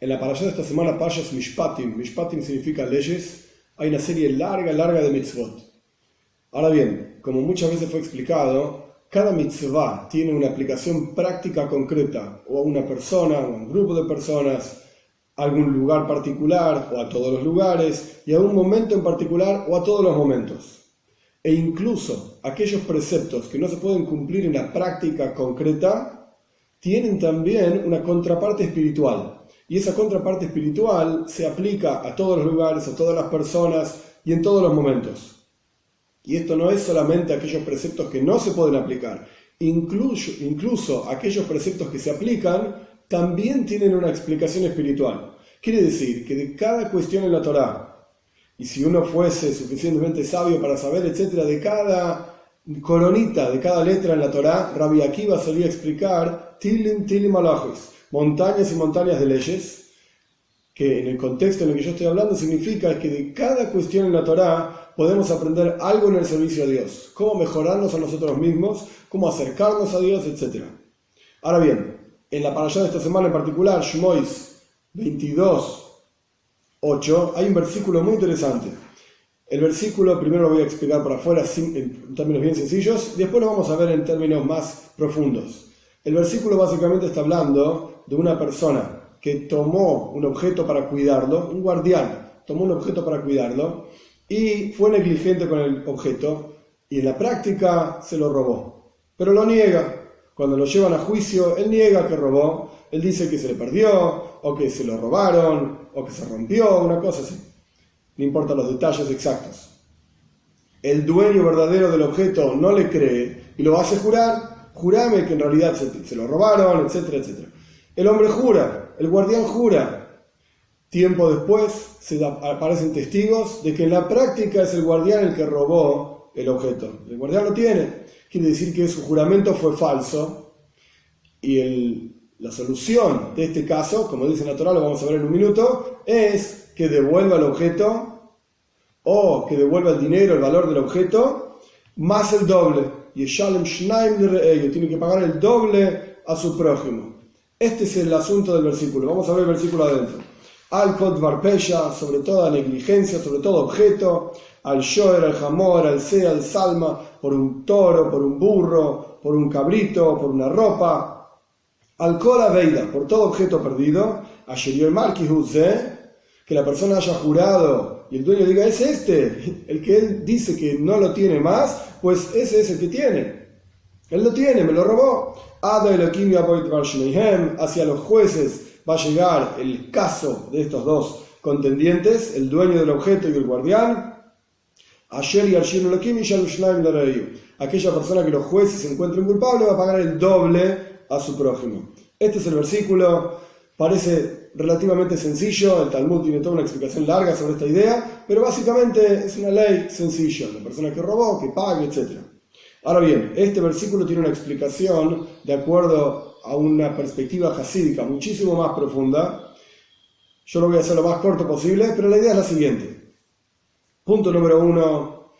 En la parashá de esta semana, Parshas Mishpatim, Mishpatim significa leyes, hay una serie larga de mitzvot. Ahora bien, como muchas veces fue explicado, cada mitzvah tiene una aplicación práctica concreta, o a una persona, o a un grupo de personas, a algún lugar particular, o a todos los lugares, y a un momento en particular, o a todos los momentos. E incluso aquellos preceptos que no se pueden cumplir en la práctica concreta, tienen también una contraparte espiritual. Y esa contraparte espiritual se aplica a todos los lugares, a todas las personas y en todos los momentos. Y esto no es solamente aquellos preceptos que no se pueden aplicar. Incluso aquellos preceptos que se aplican también tienen una explicación espiritual. Quiere decir que de cada cuestión en la Torá, y si uno fuese suficientemente sabio para saber, etcétera, de cada coronita, de cada letra en la Torá, Rabbi Akiva solía explicar Tilim Alajos, montañas y montañas de leyes, que en el contexto en el que yo estoy hablando significa que de cada cuestión en la Torá podemos aprender algo en el servicio a Dios, cómo mejorarnos a nosotros mismos, cómo acercarnos a Dios, etcétera. Ahora bien, en la parashá de esta semana en particular, Shmois 22:8, hay un versículo muy interesante. El versículo primero lo voy a explicar por afuera en términos bien sencillos, y después lo vamos a ver en términos más profundos. El versículo básicamente está hablando de una persona que tomó un objeto para cuidarlo, un guardián tomó un objeto para cuidarlo y fue negligente con el objeto y en la práctica se lo robó, pero lo niega. Cuando lo llevan a juicio, él niega que robó, él dice que se le perdió, o que se lo robaron, o que se rompió, una cosa así. No importan los detalles exactos. El dueño verdadero del objeto no le cree y lo hace jurar, jurame que en realidad se lo robaron, etcétera, etcétera. El hombre jura, el guardián jura. Tiempo después aparecen testigos de que en la práctica es el guardián el que robó el objeto. El guardián lo tiene. Quiere decir que su juramento fue falso y la solución de este caso, como dice la Torá, lo vamos a ver en un minuto, es que devuelva el objeto o que devuelva el dinero, el valor del objeto, más el doble. Y Shalem Shnaim Lere'eyu, tiene que pagar el doble a su prójimo. Este es el asunto del versículo. Vamos a ver el versículo adentro. Al Kod Varpesha, sobre toda negligencia, sobre todo objeto, al Shoer, al Hamor, al Se, al Salma, por un toro, por un burro, por un cabrito, por una ropa, al Kol Aveida, por todo objeto perdido, a Sherior Malkihuze, que la persona haya jurado y el dueño diga, es este, el que él dice que no lo tiene más, pues ese es el que tiene. Él lo tiene, me lo robó. Hacia los jueces va a llegar el caso de estos dos contendientes, el dueño del objeto y el guardián. Aquella persona que los jueces se encuentren culpable va a pagar el doble a su prójimo. Este es el versículo, parece relativamente sencillo, el Talmud tiene toda una explicación larga sobre esta idea, pero básicamente es una ley sencilla, la persona que robó, que pague, etc. Ahora bien, este versículo tiene una explicación de acuerdo a una perspectiva jasídica muchísimo más profunda. Yo lo voy a hacer lo más corto posible, pero la idea es la siguiente. Punto número 1.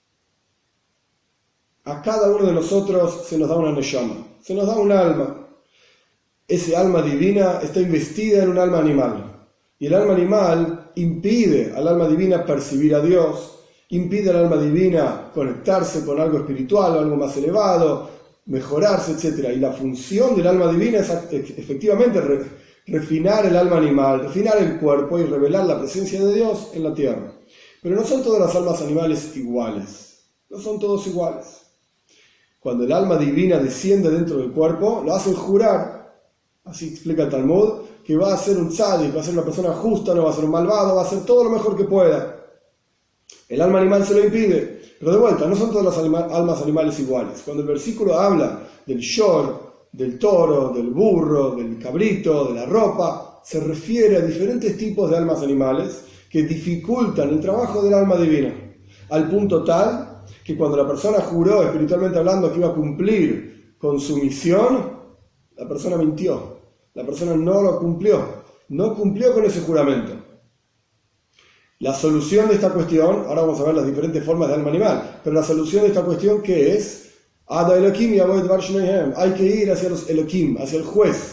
A cada uno de nosotros se nos da una neshama, se nos da un alma. Ese alma divina está investida en un alma animal. Y el alma animal impide al alma divina percibir a Dios, impide al alma divina conectarse con algo espiritual, algo más elevado, mejorarse, etc. Y la función del alma divina es efectivamente refinar el alma animal, refinar el cuerpo y revelar la presencia de Dios en la tierra. Pero no son todas las almas animales iguales. No son todos iguales. Cuando el alma divina desciende dentro del cuerpo, lo hacen jurar. Así explica el Talmud, que va a ser un tzadik, va a ser una persona justa, no va a ser un malvado, va a hacer todo lo mejor que pueda. El alma animal se lo impide. Pero de vuelta, no son todas las almas animales iguales. Cuando el versículo habla del shor, del toro, del burro, del cabrito, de la ropa, se refiere a diferentes tipos de almas animales que dificultan el trabajo del alma divina. Al punto tal que cuando la persona juró, espiritualmente hablando, que iba a cumplir con su misión, la persona mintió. La persona no lo cumplió. No cumplió con ese juramento. La solución de esta cuestión, ahora vamos a ver las diferentes formas de alma animal, pero la solución de esta cuestión, ¿qué es? Hay que ir hacia los Elohim, hacia el juez.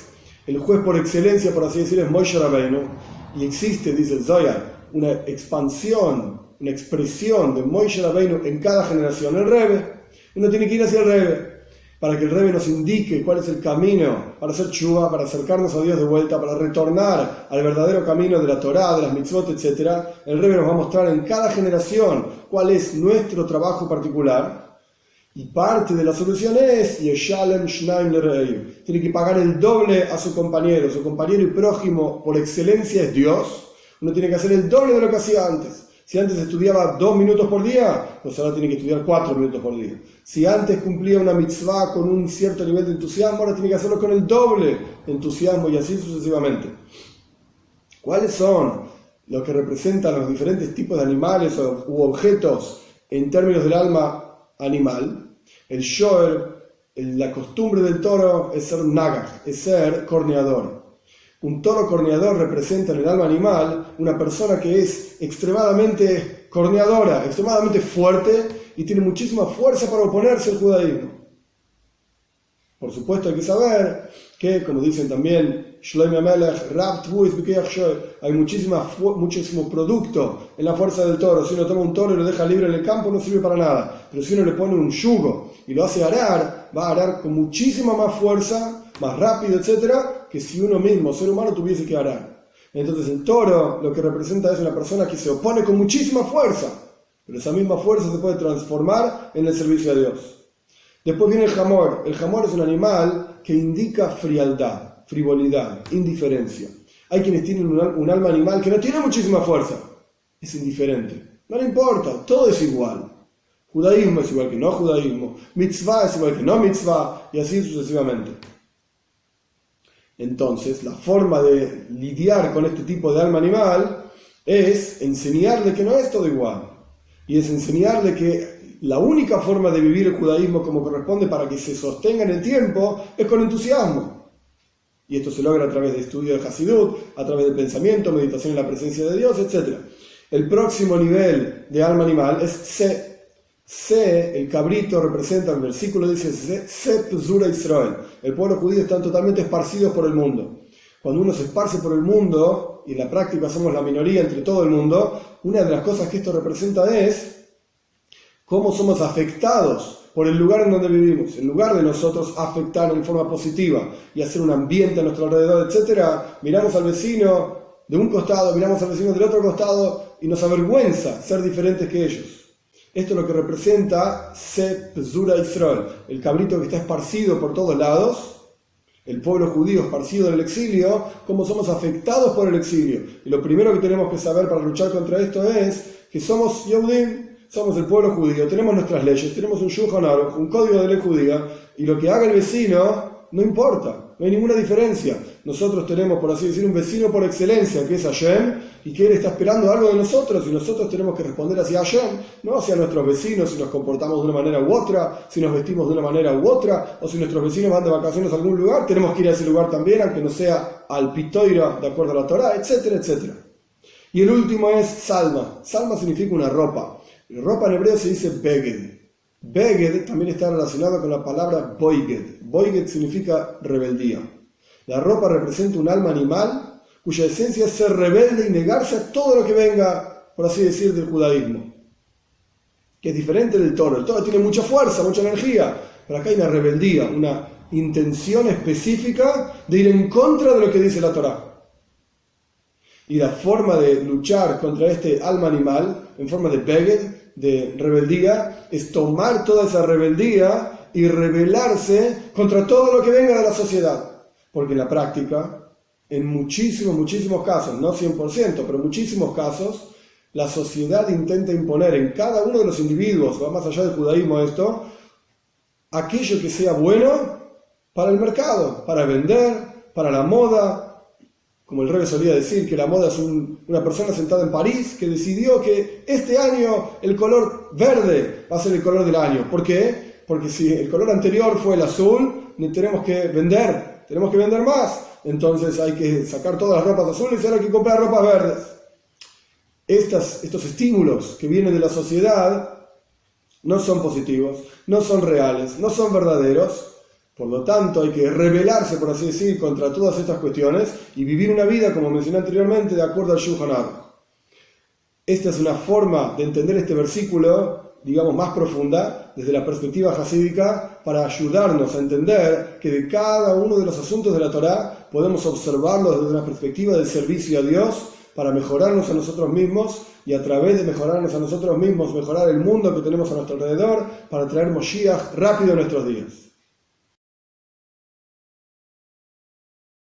el juez por excelencia, por así decirlo, es Moshe Rabbeinu, y existe, dice el Zohar, una expansión, una expresión de Moshe Rabbeinu en cada generación, el Rebbe. Uno tiene que ir hacia el Rebbe, para que el Rebbe nos indique cuál es el camino para hacer tshuva, para acercarnos a Dios de vuelta, para retornar al verdadero camino de la Torá, de las mitzvot, etc. El Rebbe nos va a mostrar en cada generación cuál es nuestro trabajo particular, y parte de la solución es Yeshalem Shnaim Lereyu. Tiene que pagar el doble a su compañero y prójimo por excelencia es Dios. Uno tiene que hacer el doble de lo que hacía antes. Si antes estudiaba 2 minutos por día, pues ahora tiene que estudiar 4 minutos por día. Si antes cumplía una mitzvah con un cierto nivel de entusiasmo, ahora tiene que hacerlo con el doble de entusiasmo, y así sucesivamente. ¿Cuáles son los que representan los diferentes tipos de animales u objetos en términos del alma animal? El shoer, la costumbre del toro es ser nagach, es ser corneador. Un toro corneador representa en el alma animal una persona que es extremadamente corneadora, extremadamente fuerte y tiene muchísima fuerza para oponerse al judaísmo. Por supuesto hay que saber que, como dicen también Shlomo Melech, hay muchísimo producto en la fuerza del toro. Si uno toma un toro y lo deja libre en el campo no sirve para nada, pero si uno le pone un yugo y lo hace arar, va a arar con muchísima más fuerza, más rápido, etcétera, que si uno mismo, ser humano, tuviese que arar. Entonces el toro lo que representa es una persona que se opone con muchísima fuerza, pero esa misma fuerza se puede transformar en el servicio a Dios. Después viene el jamor. El jamor es un animal que indica frialdad, frivolidad, indiferencia. Hay quienes tienen un alma animal que no tiene muchísima fuerza, es indiferente, no le importa, todo es igual. Judaísmo es igual que no judaísmo, mitzvah es igual que no mitzvah, y así sucesivamente. Entonces, la forma de lidiar con este tipo de alma animal es enseñarle que no es todo igual. Y es enseñarle que la única forma de vivir el judaísmo como corresponde para que se sostenga en el tiempo es con entusiasmo. Y esto se logra a través de estudio de Hasidut, a través del pensamiento, meditación en la presencia de Dios, etc. El próximo nivel de alma animal es Se. Se, el cabrito, representa, el versículo dice, Se Pzura Israel. El pueblo judío están totalmente esparcidos por el mundo. Cuando uno se esparce por el mundo, y en la práctica somos la minoría entre todo el mundo, una de las cosas que esto representa es cómo somos afectados por el lugar en donde vivimos. En lugar de nosotros afectar en forma positiva y hacer un ambiente a nuestro alrededor, etc., miramos al vecino de un costado, miramos al vecino del otro costado y nos avergüenza ser diferentes que ellos. Esto es lo que representa Se Pzura Israel, el cabrito que está esparcido por todos lados, el pueblo judío esparcido en el exilio, cómo somos afectados por el exilio. Y lo primero que tenemos que saber para luchar contra esto es que somos Yehudim, somos el pueblo judío, tenemos nuestras leyes, tenemos un Shulchan Aruch, un código de ley judía, y lo que haga el vecino no importa, no hay ninguna diferencia. Nosotros tenemos, por así decir, un vecino por excelencia, que es Hashem, y que él está esperando algo de nosotros, y nosotros tenemos que responder hacia Hashem, no hacia nuestros vecinos, si nos comportamos de una manera u otra, si nos vestimos de una manera u otra, o si nuestros vecinos van de vacaciones a algún lugar, tenemos que ir a ese lugar también, aunque no sea al pitoira, de acuerdo a la Torá, etcétera, etcétera. Y el último es Salma. Salma significa una ropa. La ropa en hebreo se dice Beged. Beged también está relacionado con la palabra Boiged. Boiged significa rebeldía. La ropa representa un alma animal cuya esencia es ser rebelde y negarse a todo lo que venga, por así decir, del judaísmo. Que es diferente del toro. El toro tiene mucha fuerza, mucha energía, pero acá hay una rebeldía, una intención específica de ir en contra de lo que dice la Torá. Y la forma de luchar contra este alma animal, en forma de beged, de rebeldía, es tomar toda esa rebeldía y rebelarse contra todo lo que venga de la sociedad. Porque en la práctica, en muchísimos casos, no 100%, pero muchísimos casos, la sociedad intenta imponer en cada uno de los individuos, va más allá del judaísmo esto, aquello que sea bueno para el mercado, para vender, para la moda. Como el rey solía decir, que la moda es una persona sentada en París que decidió que este año el color verde va a ser el color del año. ¿Por qué? Porque si el color anterior fue el azul, tenemos que vender más. Entonces hay que sacar todas las ropas azules y ahora hay que comprar ropas verdes. Estos estímulos que vienen de la sociedad no son positivos, no son reales, no son verdaderos, Por lo tanto, hay que rebelarse, por así decir, contra todas estas cuestiones y vivir una vida, como mencioné anteriormente, de acuerdo al Shulchan Aruch. Esta es una forma de entender este versículo, digamos, más profunda, desde la perspectiva hasídica, para ayudarnos a entender que de cada uno de los asuntos de la Torá podemos observarlo desde una perspectiva del servicio a Dios, para mejorarnos a nosotros mismos, y a través de mejorarnos a nosotros mismos, mejorar el mundo que tenemos a nuestro alrededor, para traer Moshiach rápido en nuestros días.